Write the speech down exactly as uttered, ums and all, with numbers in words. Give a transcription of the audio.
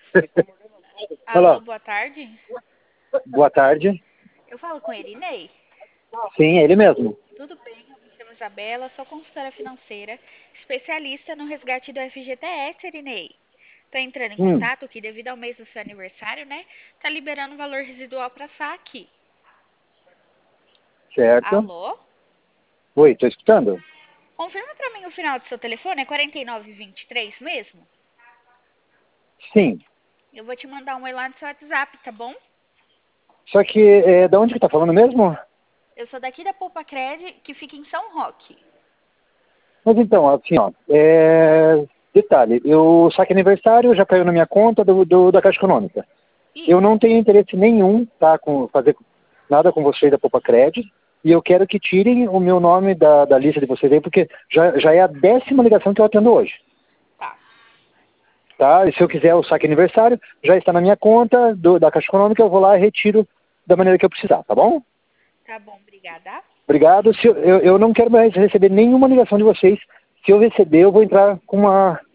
Alô, Olá, boa tarde. boa tarde. Eu falo com ele, Ney. Sim, é ele mesmo. Tudo bem? Eu me chamo Isabela, sou consultora financeira, especialista no resgate do F G T S, Irinei. Tô entrando em Hum, contato que, devido ao mês do seu aniversário, né, tá liberando valor residual para saque. certo. Alô? Oi, tô escutando? Confirma para mim o final do seu telefone, é quarenta e nove vinte e três mesmo? Sim. Eu vou te mandar um oi lá no seu WhatsApp, tá bom? Só que, é, da onde que tá falando mesmo? Eu sou daqui da Poupa Cred, que fica em São Roque. Mas então, assim, ó, é... detalhe, eu saque aniversário já caiu na minha conta do, do- da Caixa Econômica. Eu Isso. não tenho interesse nenhum, tá, com fazer nada com vocês da Poupa Cred, e eu quero que tirem o meu nome da, da lista de vocês aí, porque já, já é a décima ligação que eu atendo hoje. Tá. Tá? E se eu quiser o saque aniversário, já está na minha conta do- da Caixa Econômica, eu vou lá e retiro da maneira que eu precisar, tá bom? Tá bom, obrigada. Obrigado. Se eu, eu, eu não quero mais receber nenhuma ligação de vocês. Se eu receber, eu vou entrar com uma